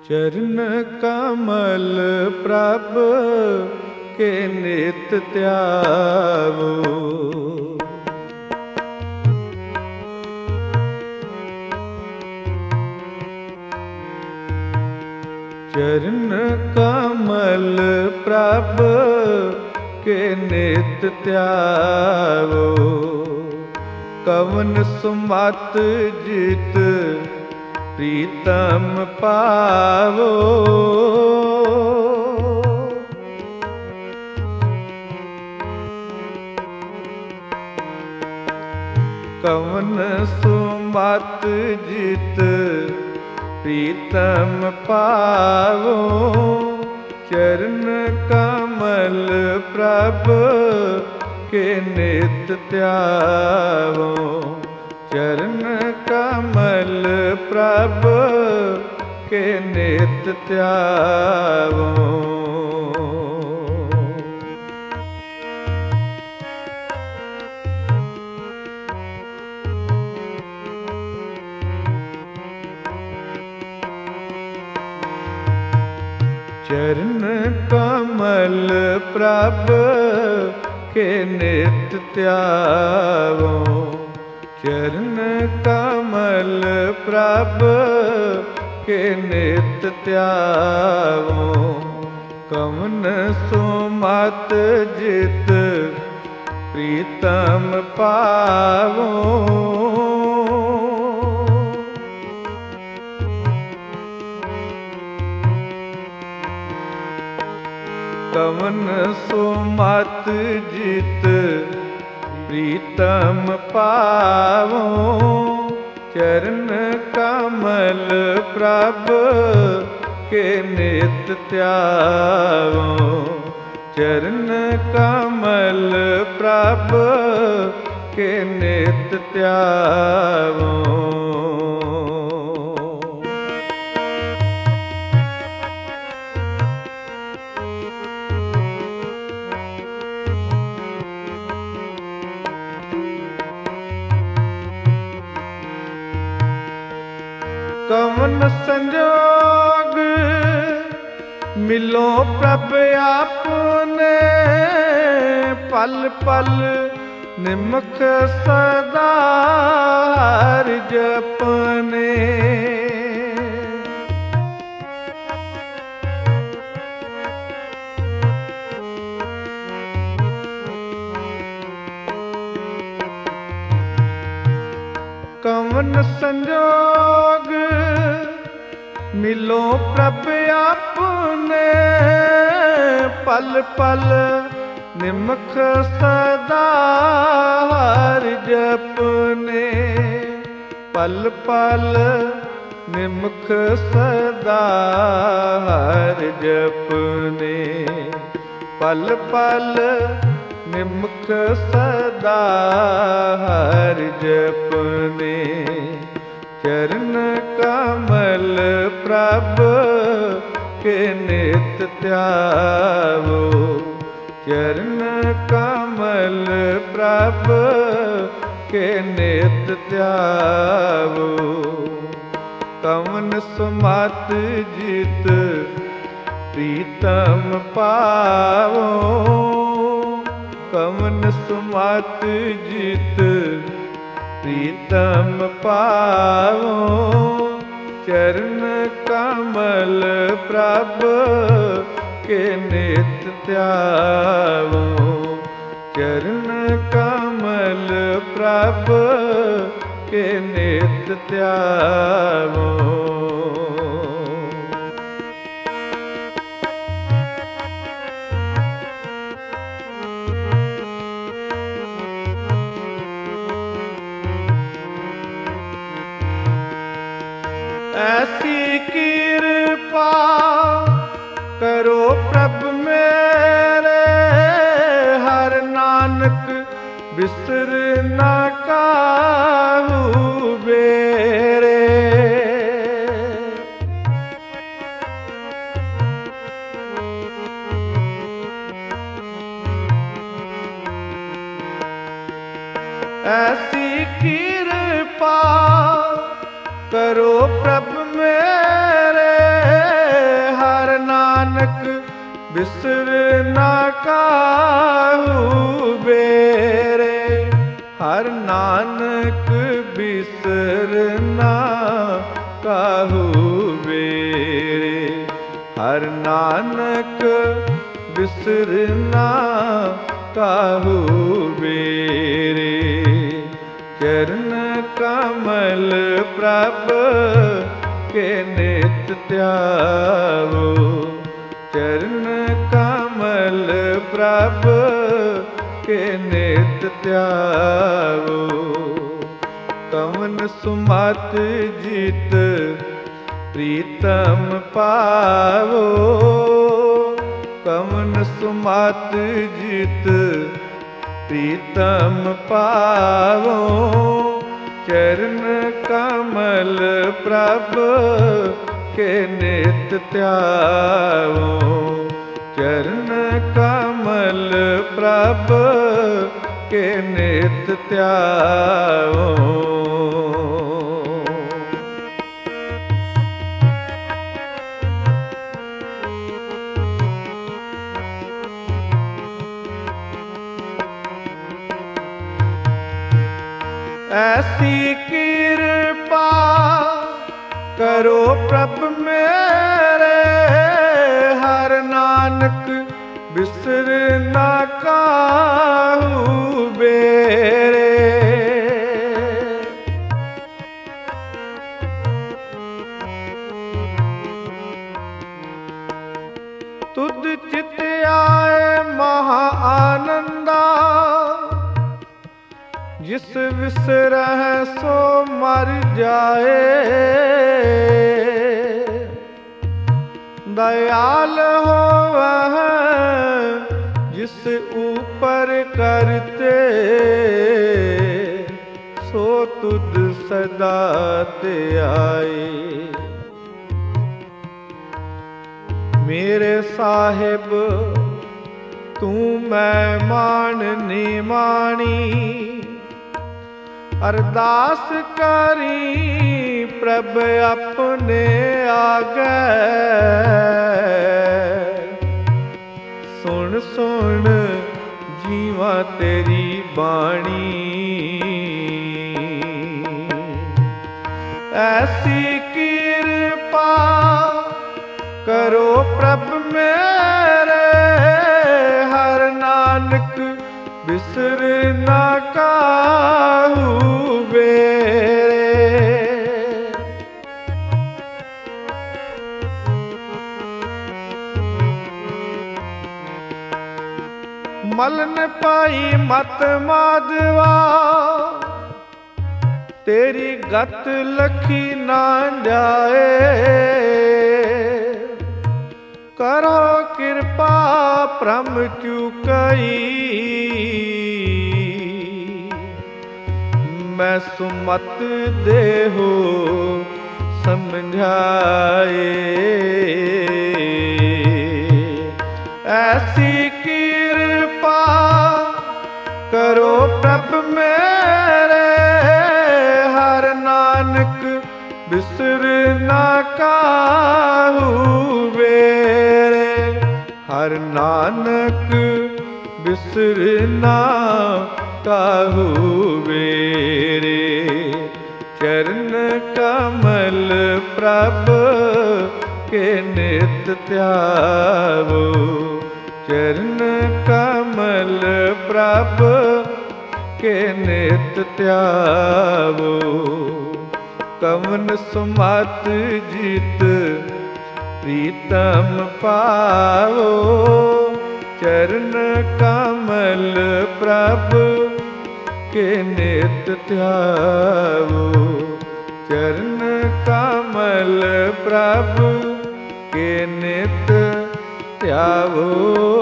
चरण कमल प्रभ के नित त्यावो। चरण कमल प्रभ के नित त्यावो। कवन सुमत जित प्रीतम पावो। कवन सुमत जित प्रीतम पावो। चरण कमल प्रभ के नित त्यावो। चरण कमल प्रभ के नित त्यावो। चरण कमल प्रभ के नित त्यावो। चरण कमल प्रभ के नित त्यावो। कवन सुमत जित प्रीतम पावो। कवन सुमत जित प्रीतम पावो। चरण कमल प्रभ के नित त्यावो। चरण कमल प्रभ के नित त्यावो। कवन संजोग मिलो प्रभ आपने। पल पल निमख सदा हरि जपने। कवन संजोग मिलो प्रभ आपने। पल पल निमख सदा हरि जपने। पल पल निमख सदा हरि जपने। पल पल निमख सदा हरि जपने। चरण कमल प्रभ के नित त्यावो। चरण कमल प्रभ के नित त्यावो। कवन सुमत जित प्रीतम पावो। कवन सुमत जित प्रीतम पावो। चरण कमल प्रभ के नित त्यावो। चरण कमल प्रभ के नित त्यावो। ऐसी कृपा करो प्रभ मेरे। हर नानक बिसर न काहू बेरे। ऐसी कृपा करो प्रभ मेरे। बिसर ना काहू बेरे। हर नानक बिसर ना काहू बेरे। हर नानक बिसर ना काहू बेरे। चरण कमल प्रभ के नित ध्यावो। चरण कमल प्रभ के नित ध्यावो। कवन सुमत जीत प्रीतम पावो। कवन सुमत जीत प्रीतम पावो। चरण कमल प्रभ के नित ध्यावो। चरण कमल प्रभ के नित ध्यावो। ऐसी कृपा करो प्रभ मेरे। हर नानक बिसर ना काहू बेरे। तुध चित आए महा आनंदा। जिस विसरह सो मर जाए। दयाल हो वह जिस ऊपर करते। सो तुध सदा ते आए। मेरे साहिब तू मैं मान निमाणी। अरदास करी प्रभ अपने आगे। सुन सुन जीवा तेरी बाणी। ऐसी कृपा करो प्रभ मेरे। हर नानक बिसर ना काहू बेरे। मलन पाई मत माधवा। तेरी गत लखी ना जाए। करो कृपा प्रम चुकई। मैं सुमत देहो समझाए। ऐसी कृपा करो प्रभ मेरे। हर नानक बिसर ना काहू बेरे। हर नानक बिसर ना काहू बेरे। चरण कमल प्रभ के नित ध्यावो। चरण कमल प्रभ के नित ध्यावो। कवन सुमत जीत प्रीतम पावो। चरण कमल प्रभ के नित ध्यावो। चरण कमल प्रभ के नित ध्यावो।